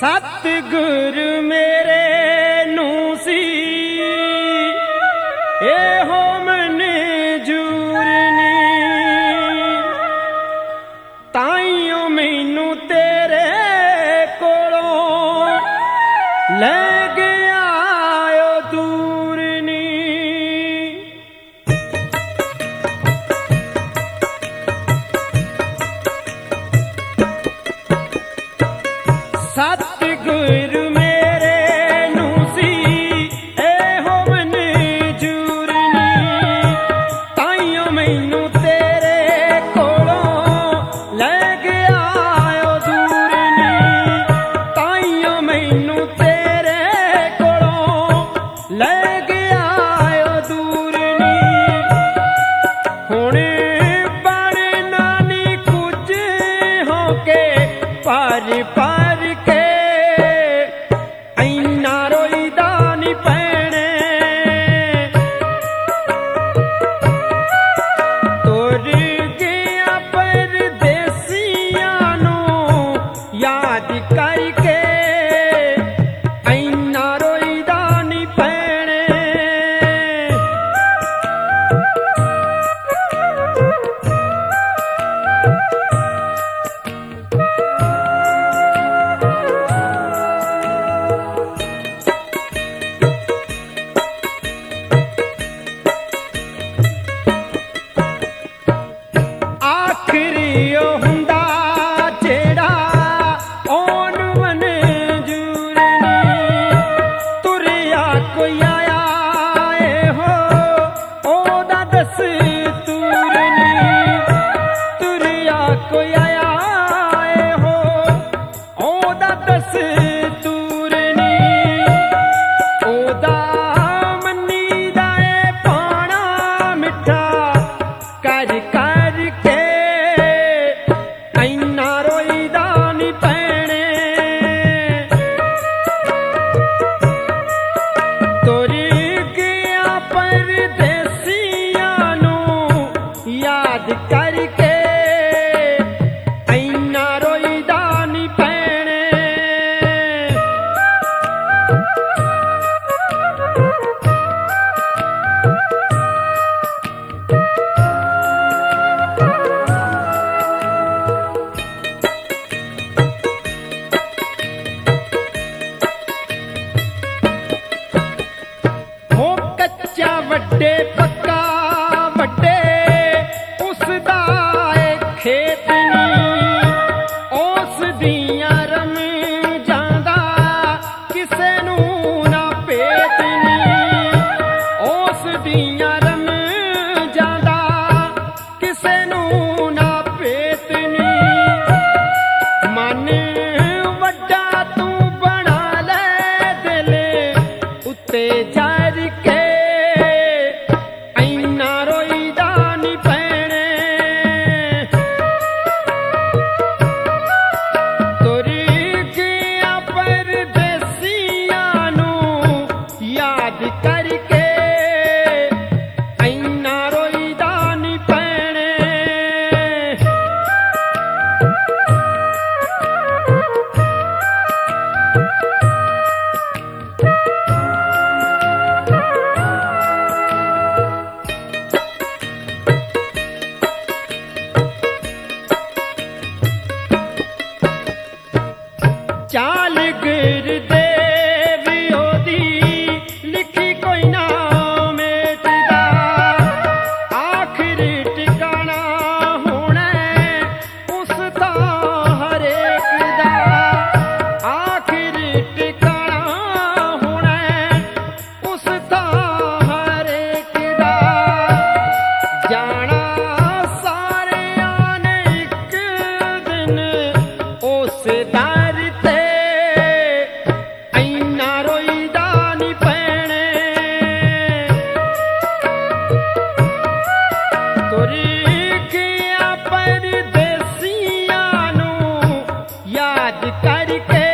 सतगुर मेरे नूं सी एहो मंजूर नी, ताइयों मैनू तेरे कोलों ले गया ओ दूर नी। सतगुर मेरे नूं सी एहो मंजूर नी, ताइयों मैनू तेरे कोलों ले गया ओ दूर नी, ताइयों मैनू तेरे कोलों ले गया ओ दूर नी। हुण बनना नी कुछ होके पर पर के इन्ना रोईदा नी पैणे, तुर गया परदेसियां नूं याद करके इन्ना रोईदा नी पैणे। आखिरी ओ हुंदा जेड़ा ओन मंजूर नी, तुरिया कोई आया ए हो ओदा दस्तूर नी, तुरिया कोई आया ए हो ओदा दस्तूर नी, ओदा मन्नी दा ए पाना मिठा कर कर के इन्ना रोईदा नी पैणे। तुर गया परदेसियां नूं याद करके इन्ना रोईदा नी पैणे। हो कच्चा वड्डे पक्का वड्डे उसदा ए खेत नी, उस दियां रम जांदा किसे नूं ना पेत नी, उस दियां रम जांदा किसे नूं ना पेत नी। मन वड्डा तू बना ले दिल उत्ते जर के इन्ना रोईदा नी पैणे। तुर गया परदेसियां नूं याद करके इन्ना रोईदा नी पैणे। चाल गुरदेव ओदी लिखी कोई ना मेटदा, आखिर ठिकाना होना उसदा हरेक दा, आखिर ठिकाना होना उसदा हरेक दा। जाना सारियां ने इक दिन उस दर ते इन्ना रोईदा नी पैणे। तुर गया परदेसियां नूं याद करके